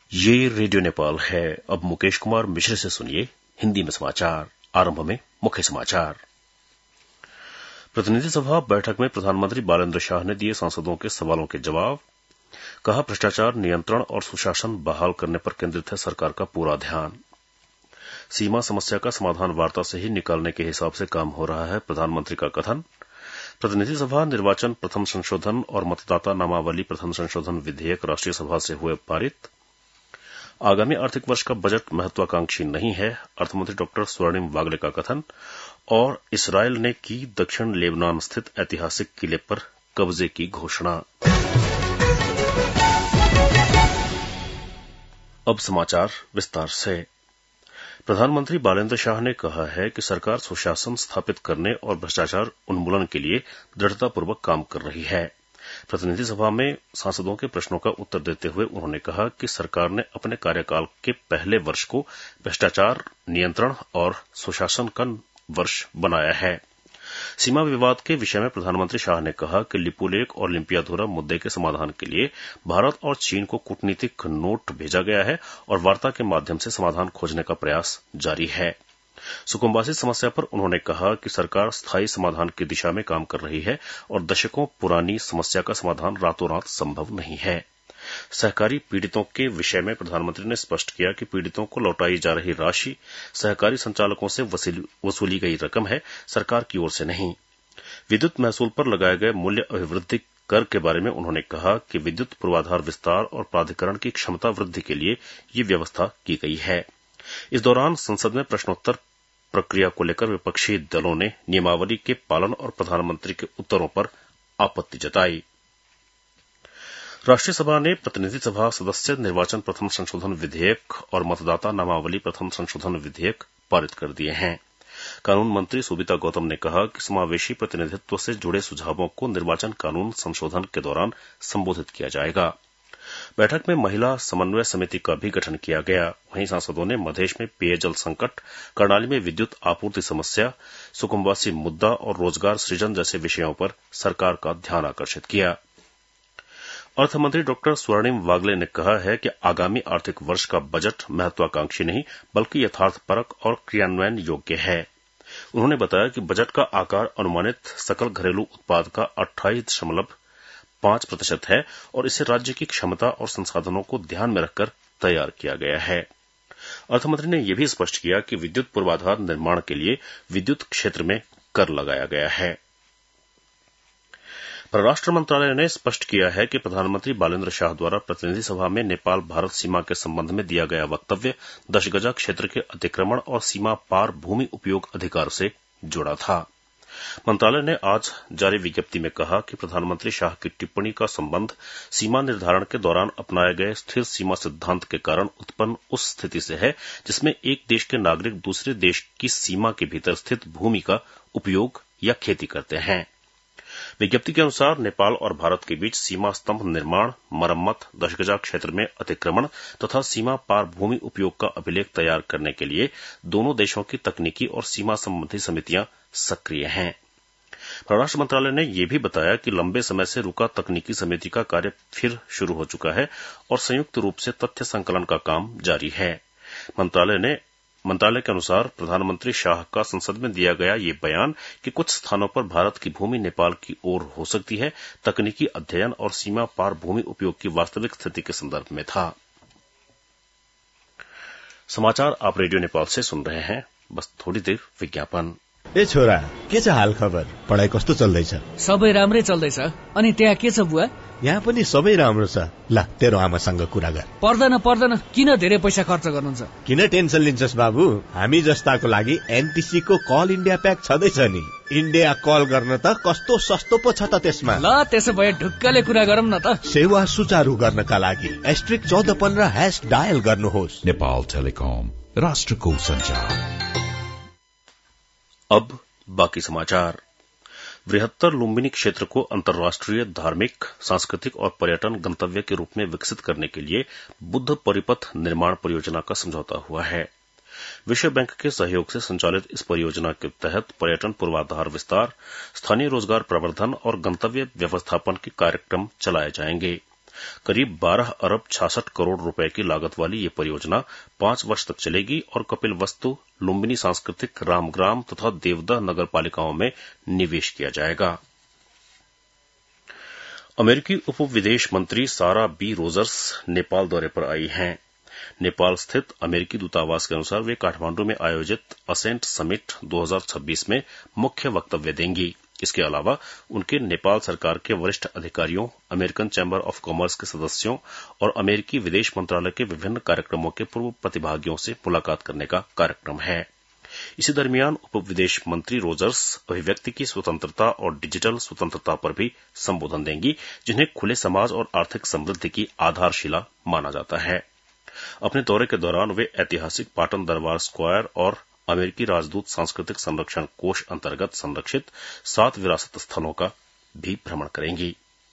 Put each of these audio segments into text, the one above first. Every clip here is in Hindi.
ये रेडियो नेपाल है। अब मुकेश कुमार मिश्र से सुनिए हिंदी में समाचार। आरंभ में मुख्य समाचार। प्रतिनिधि सभा बैठक में प्रधानमंत्री बालेन्द्र शाह ने दिए सांसदों के सवालों के जवाब। कहा, भ्रष्टाचार नियंत्रण और सुशासन बहाल करने पर केंद्रित है सरकार का पूरा ध्यान। सीमा समस्या का समाधान वार्ता से ही निकालने के हिसाब से काम हो रहा है, प्रधानमंत्री का कथन। प्रतिनिधि सभा निर्वाचन प्रथम संशोधन और मतदाता नामावली प्रथम संशोधन विधेयक राष्ट्रीय सभा से हुए पारित। आगामी आर्थिक वर्ष का बजट महत्वाकांक्षी नहीं है, अर्थमंत्री डॉ स्वर्णिम वागले का कथन। और इसराइल ने की दक्षिण लेबनान स्थित ऐतिहासिक किले पर कब्जे की घोषणा। अब समाचार विस्तार से। प्रधानमंत्री बालेन्द्र शाह ने कहा है कि सरकार सुशासन स्थापित करने और भ्रष्टाचार उन्मूलन के लिए दृढ़तापूर्वक काम कर रही है। प्रतिनिधि सभा में सांसदों के प्रश्नों का उत्तर देते हुए उन्होंने कहा कि सरकार ने अपने कार्यकाल के पहले वर्ष को भ्रष्टाचार नियंत्रण और सुशासन का वर्ष बनाया है। सीमा विवाद के विषय में प्रधानमंत्री शाह ने कहा कि लिपुलेख और लिम्पियाधुरा मुद्दे के समाधान के लिए भारत और चीन को कूटनीतिक नोट भेजा गया है और वार्ता के माध्यम से समाधान खोजने का प्रयास जारी है। सुकुम्बासी समस्या पर उन्होंने कहा कि सरकार स्थायी समाधान की दिशा में काम कर रही है और दशकों पुरानी समस्या का समाधान रातों रात संभव नहीं है। सहकारी पीड़ितों के विषय में प्रधानमंत्री ने स्पष्ट किया कि पीड़ितों को लौटाई जा रही राशि सहकारी संचालकों से वसूली गई रकम है, सरकार की ओर से नहीं। विद्युत महसूल पर लगाए गए मूल्य अभिवृद्धि कर के बारे में उन्होंने कहा कि विद्युत पूर्वाधार विस्तार और प्राधिकरण की क्षमता वृद्धि के लिए ये व्यवस्था की गई है। इस दौरान संसद में प्रश्नोत्तर प्रक्रिया को लेकर विपक्षी दलों ने नियमावली के पालन और प्रधानमंत्री के उत्तरों पर आपत्ति जताई। राष्ट्रीय सभा ने प्रतिनिधि सभा सदस्य निर्वाचन प्रथम संशोधन विधेयक और मतदाता नामावली प्रथम संशोधन विधेयक पारित कर दिए हैं। कानून मंत्री सुबिता गौतम ने कहा कि समावेशी प्रतिनिधित्व से जुड़े सुझावों को निर्वाचन कानून संशोधन के दौरान संबोधित किया जाएगा। बैठक में महिला समन्वय समिति का भी गठन किया गया। वहीं सांसदों ने मधेश में पेयजल संकट, कर्णाली में विद्युत आपूर्ति समस्या, सुकुम्बासी मुद्दा और रोजगार सृजन जैसे विषयों पर सरकार का ध्यान आकर्षित किया। अर्थमंत्री डॉ स्वर्णिम वागले ने कहा है कि आगामी आर्थिक वर्ष का बजट महत्वाकांक्षी नहीं बल्कि यथार्थपरक और क्रियान्वयन योग्य है। उन्होंने बताया कि बजट का आकार अनुमानित सकल घरेलू उत्पाद का 28.5% है और इसे राज्य की क्षमता और संसाधनों को ध्यान में रखकर तैयार किया गया है। अर्थमंत्री ने यह भी स्पष्ट किया कि विद्युत पूर्वाधार निर्माण के लिए विद्युत क्षेत्र में कर लगाया गया है। परराष्ट्र मंत्रालय ने स्पष्ट किया है कि प्रधानमंत्री बालेन्द्र शाह द्वारा प्रतिनिधि सभा में नेपाल भारत सीमा के संबंध में दिया गया वक्तव्य 10 गजा क्षेत्र के अतिक्रमण और सीमा पार भूमि उपयोग अधिकार से जुड़ा था। मंत्रालय ने आज जारी विज्ञप्ति में कहा कि प्रधानमंत्री शाह की टिप्पणी का संबंध सीमा निर्धारण के दौरान अपनाए गए स्थिर सीमा सिद्धांत के कारण उत्पन्न उस स्थिति से है जिसमें एक देश के नागरिक दूसरे देश की सीमा के भीतर स्थित भूमि का उपयोग या खेती करते हैं। विज्ञप्ति के अनुसार नेपाल और भारत के बीच सीमा स्तंभ निर्माण, मरम्मत, 10 गजा क्षेत्र में अतिक्रमण तथा सीमा पार भूमि उपयोग का अभिलेख तैयार करने के लिए दोनों देशों की तकनीकी और सीमा संबंधी समितियां सक्रिय हैं। परराष्ट्र मंत्रालय ने यह भी बताया कि लंबे समय से रुका तकनीकी समिति का कार्य फिर शुरू हो चुका है और संयुक्त रूप से तथ्य संकलन का काम जारी है। मंत्रालय के अनुसार प्रधानमंत्री शाह का संसद में दिया गया ये बयान कि कुछ स्थानों पर भारत की भूमि नेपाल की ओर हो सकती है, तकनीकी अध्ययन और सीमा पार भूमि उपयोग की वास्तविक स्थिति के संदर्भ में था। समाचार आप रेडियो नेपाल से सुन रहे हैं। बस थोड़ी देर विज्ञापन। ए छोरा, के छ हाल खबर? पढाइ कस्तो चल्दैछ? सबै राम्रै चल्दैछ। अनि त्यहाँ के छ बुवा? यहाँ पनि सबै राम्रो छ। ल, तेरो आमासँग कुरा गर। पर्दैन, किन धेरै पैसा खर्च गर्नुहुन्छ? किन टेन्सन लिन्छस् बाबु? हामी जस्ताको लागि एनटीसी को कल इन्डिया प्याक छदैछ नि। इन्डिया कल गर्न त कस्तो सस्तो पो छ त त्यसमा। ल, त्यसो भए ढुक्कले कुरा गरौँ न त। सेवा सुचारू गर्नका लागि *1415# डायल गर्नुहोस्। नेपाल टेलिकम, राष्ट्रको संचार। अब बाकी समाचार। बृहत्तर लुम्बिनी क्षेत्र को अंतर्राष्ट्रीय धार्मिक, सांस्कृतिक और पर्यटन गंतव्य के रूप में विकसित करने के लिए बुद्ध परिपथ निर्माण परियोजना का समझौता हुआ है। विश्व बैंक के सहयोग से संचालित इस परियोजना के तहत पर्यटन पूर्वाधार विस्तार, स्थानीय रोजगार प्रवर्धन और गंतव्य व्यवस्थापन के कार्यक्रम चलाए जाएंगे। करीब 12 अरब 66 करोड़ रुपए की लागत वाली ये परियोजना 5 वर्ष तक चलेगी और कपिलवस्तु, लुम्बिनी सांस्कृतिक, रामग्राम तथा देवदा नगर पालिकाओं में निवेश किया जाएगा। अमेरिकी उप विदेश मंत्री सारा बी रोजर्स नेपाल दौरे पर आई हैं। नेपाल स्थित अमेरिकी दूतावास के अनुसार वे काठमांडू में आयोजित असेंट समिट 2026 में मुख्य वक्तव्य देंगी। इसके अलावा उनके नेपाल सरकार के वरिष्ठ अधिकारियों, अमेरिकन चैम्बर ऑफ कॉमर्स के सदस्यों और अमेरिकी विदेश मंत्रालय के विभिन्न कार्यक्रमों के पूर्व प्रतिभागियों से मुलाकात करने का कार्यक्रम है। इसी दरमियान उप विदेश मंत्री रोजर्स अभिव्यक्ति की स्वतंत्रता और डिजिटल स्वतंत्रता पर भी संबोधन देंगी, जिन्हें खुले समाज और आर्थिक समृद्धि की आधारशिला माना जाता है। अपने दौरे के दौरान वे ऐतिहासिक पाटन दरबार स्क्वायर और अमेरिकी राजदूत सांस्कृतिक संरक्षण कोष अंतर्गत संरक्षित 7 विरासत स्थलों का भी भ्रमण करेंगी।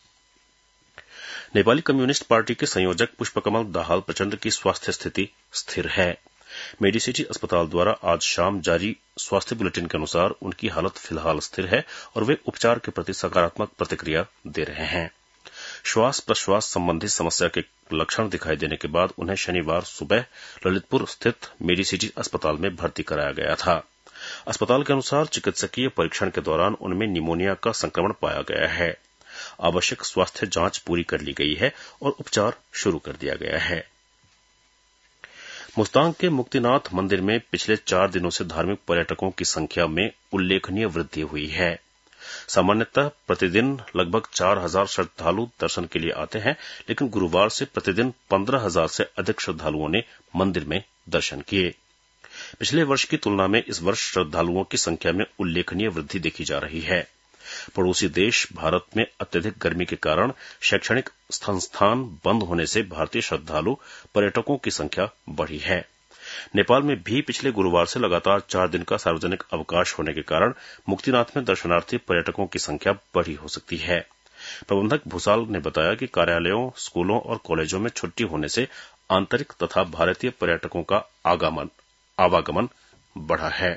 नेपाली कम्युनिस्ट पार्टी के संयोजक पुष्पकमल दाहाल प्रचंड की स्वास्थ्य स्थिति स्थिर है। मेडिसिटी अस्पताल द्वारा आज शाम जारी स्वास्थ्य बुलेटिन के अनुसार उनकी हालत फिलहाल स्थिर है और वे उपचार के प्रति सकारात्मक प्रतिक्रिया दे रहे हैं। श्वास प्रश्वास संबंधी समस्या के लक्षण दिखाई देने के बाद उन्हें शनिवार सुबह ललितपुर स्थित मेडिसिटी अस्पताल में भर्ती कराया गया था। अस्पताल के अनुसार चिकित्सकीय परीक्षण के दौरान उनमें निमोनिया का संक्रमण पाया गया है। आवश्यक स्वास्थ्य जांच पूरी कर ली गई है और उपचार शुरू कर दिया गया है। मुस्तांग के मुक्तिनाथ मंदिर में पिछले 4 दिनों से धार्मिक पर्यटकों की संख्या में उल्लेखनीय वृद्धि हुई है। सामान्यतः प्रतिदिन लगभग 4000 श्रद्धालु दर्शन के लिए आते हैं, लेकिन गुरुवार से प्रतिदिन 15000 से अधिक श्रद्धालुओं ने मंदिर में दर्शन किए। पिछले वर्ष की तुलना में इस वर्ष श्रद्धालुओं की संख्या में उल्लेखनीय वृद्धि देखी जा रही है। पड़ोसी देश भारत में अत्यधिक गर्मी के कारण शैक्षणिक संस्थान बंद होने से भारतीय श्रद्धालु पर्यटकों की संख्या बढ़ी है। नेपाल में भी पिछले गुरुवार से लगातार 4 दिन का सार्वजनिक अवकाश होने के कारण मुक्तिनाथ में दर्शनार्थी पर्यटकों की संख्या बढ़ी हो सकती है। प्रबंधक भूसाल ने बताया कि कार्यालयों, स्कूलों और कॉलेजों में छुट्टी होने से आंतरिक तथा भारतीय पर्यटकों का आवागमन बढ़ा है।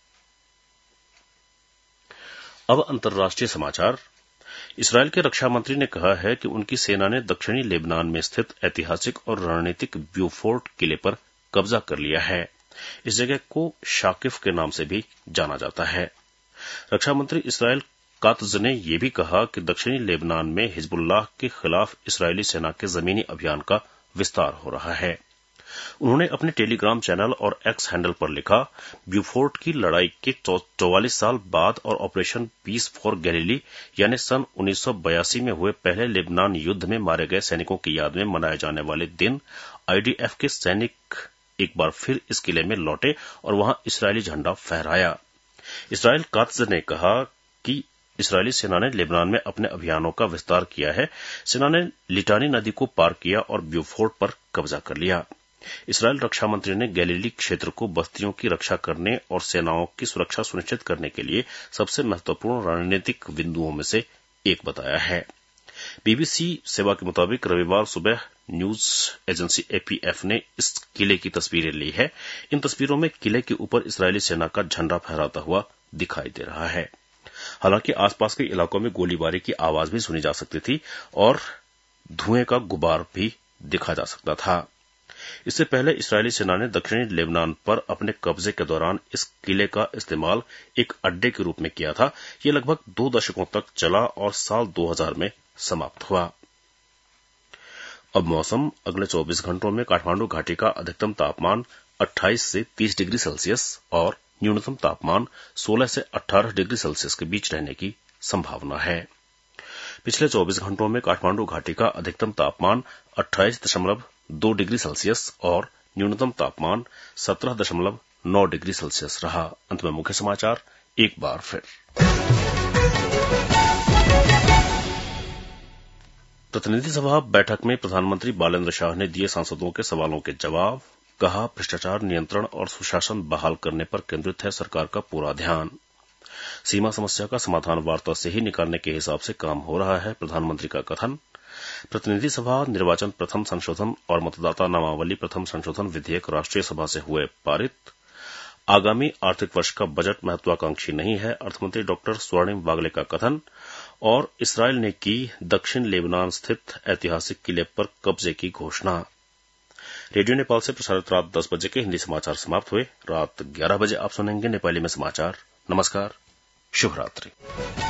अब अंतर्राष्ट्रीय समाचार। इसराइल के रक्षा मंत्री ने कहा है कि उनकी सेना ने दक्षिणी लेबनान में स्थित ऐतिहासिक और रणनीतिक ब्यूफोर्ट किले पर कब्जा कर लिया है। इस जगह को शाकिफ के नाम से भी जाना जाता है। रक्षा मंत्री इसराइल कात्ज ने यह भी कहा कि दक्षिणी लेबनान में हिजबुल्लाह के खिलाफ इसराइली सेना के जमीनी अभियान का विस्तार हो रहा है। उन्होंने अपने टेलीग्राम चैनल और एक्स हैंडल पर लिखा, ब्यूफोर्ट की लड़ाई के 44 साल बाद और ऑपरेशन पीस फॉर गैलीली यानी सन 1982 में हुए पहले लेबनान युद्ध में मारे गए सैनिकों की याद में मनाए जाने वाले दिन आईडीएफ के सैनिक एक बार फिर इस किले में लौटे और वहां इसराइली झंडा फहराया। इसराइल कात्ज ने कहा कि इसराइली सेना ने लेबनान में अपने अभियानों का विस्तार किया है। सेना ने लिटानी नदी को पार किया और ब्यूफोर्ट पर कब्जा कर लिया। इसराइल रक्षा मंत्री ने गैलीली क्षेत्र को बस्तियों की रक्षा करने और सेनाओं की सुरक्षा सुनिश्चित करने के लिए सबसे महत्वपूर्ण रणनीतिक बिंदुओं में से एक बताया है। बीबीसी सेवा के मुताबिक रविवार सुबह न्यूज एजेंसी एपीएफ ने इस किले की तस्वीरें ली है। इन तस्वीरों में किले के ऊपर इसराइली सेना का झंडा फहराता हुआ दिखाई दे रहा है। हालांकि आसपास के इलाकों में गोलीबारी की आवाज भी सुनी जा सकती थी और धुएं का गुबार भी दिखा जा सकता था। इससे पहले इसराइली सेना ने दक्षिणी लेबनान पर अपने कब्जे के दौरान इस किले का इस्तेमाल एक अड्डे के रूप में किया था। यह लगभग 2 दशकों तक चला और साल 2000 में समाप्त हुआ। अब मौसम। अगले 24 घंटों में काठमांडू घाटी का अधिकतम तापमान 28 से 30 डिग्री सेल्सियस और न्यूनतम तापमान 16 से 18 डिग्री सेल्सियस के बीच रहने की संभावना है। पिछले 24 घंटों में काठमांडू घाटी का अधिकतम तापमान 28.2 डिग्री सेल्सियस और न्यूनतम तापमान 17.9 डिग्री सेल्सियस रहा। अंत में मुख्य समाचार एक बार फिर। प्रतिनिधि सभा बैठक में प्रधानमंत्री बालेन्द्र शाह ने दिए सांसदों के सवालों के जवाब। कहा, भ्रष्टाचार नियंत्रण और सुशासन बहाल करने पर केंद्रित है सरकार का पूरा ध्यान। सीमा समस्या का समाधान वार्ता से ही निकालने के हिसाब से काम हो रहा है, प्रधानमंत्री का कथन। प्रतिनिधि सभा निर्वाचन प्रथम संशोधन और मतदाता नामावली प्रथम संशोधन विधेयक राष्ट्रीय सभा से हुए पारित। आगामी आर्थिक वर्ष का बजट महत्वाकांक्षी नहीं है, अर्थमंत्री डॉक्टर स्वर्णिम वागले का कथन। और इसराइल ने की दक्षिण लेबनान स्थित ऐतिहासिक किले पर कब्जे की घोषणा। रेडियो नेपाल से प्रसारित रात 10 बजे के हिंदी समाचार समाप्त हुए। रात 11 बजे आप सुनेंगे नेपाली में समाचार। नमस्कार, शुभ रात्रि।